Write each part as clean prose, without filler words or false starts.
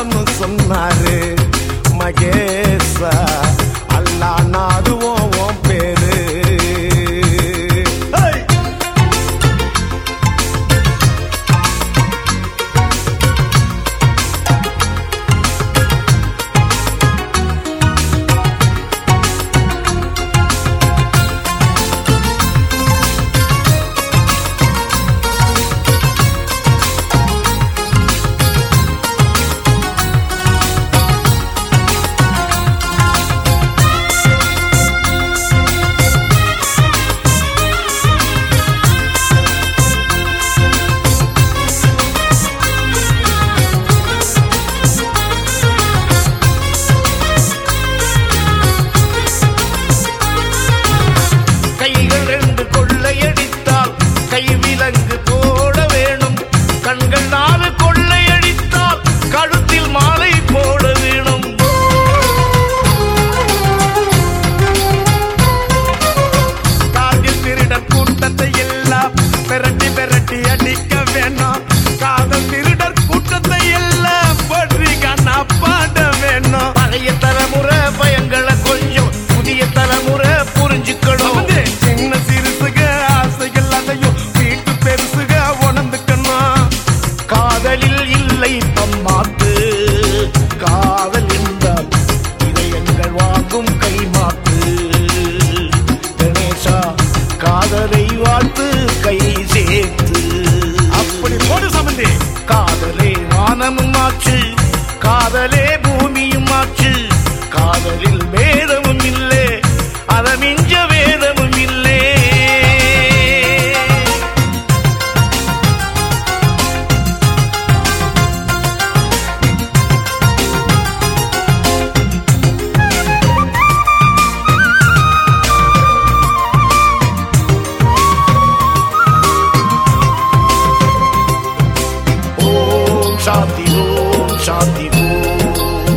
காதல்னு சொன்னாரு மகேசா. அல்லா நாடுவோம் உன் பேரு. கைவிலங்கு போட வேணும், கண்கள் 4 கொள்ளையடித்தால் கழுத்தில் மாலை போட வேணும். காதில் திருடர் கூட்டத்தை எல்லாம் பெரட்டி பெரட்டி அடிக்க வேணாம். காதல் திருடர் கூட்டத்தை எல்லாம் பற்றி கண்ணா பாட வேணும். பழைய தலைமுறை பயங்களை கொஞ்சம் புதிய தலைமுறை புரிஞ்சுக்கணும். சின்ன சிறுசுக ஆசைகள் அதையும் பெருசுக உணர்ந்துக்கணும். காதலில் இல்லை பம்மாத்து, காதல் என்றால் இதயங்கள் வாங்கும் கைமாத்து. கணேசா காதலை வாழ்த்து கை சேர்த்து. அப்படி போடு சம்பந்தி. காதலே வானமும் ஆச்சு, காதலே பூமியும் ஆச்சு. காதலில் வேதமும் இல்லை, அதை மிஞ்ச வேதமும் இல்லை. சாந்தி ஓம் சாந்தி ஓம்,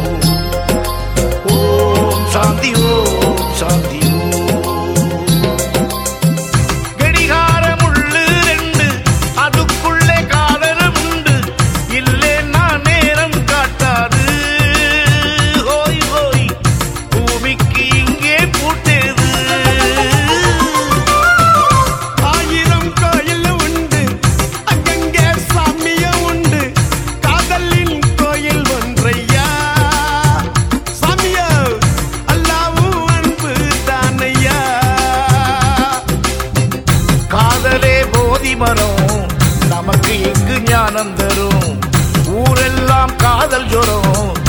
ஓம் சாந்தி ஓம் சாந்தி ஓம். கடிகாரம் உள்ளு 2, அதுக்குள்ளே காதலும் உண்டு. இல்லே நான் நேரம் காட்டாது. ஹோய் ஹோய் பூமிக்கு இங்கே பூட்டேது. 1000 கோயில் உண்டு, அங்கங்கே சாமியம் உண்டு. காதலின் கோயில் ஒன்றையா சாமியோ, அல்லாவும் அன்பு தானையா. காதலே போதி மரம், நமக்கு எங்கு ஞானம் தரும். ஊரெல்லாம் காதல் ஜோரம்,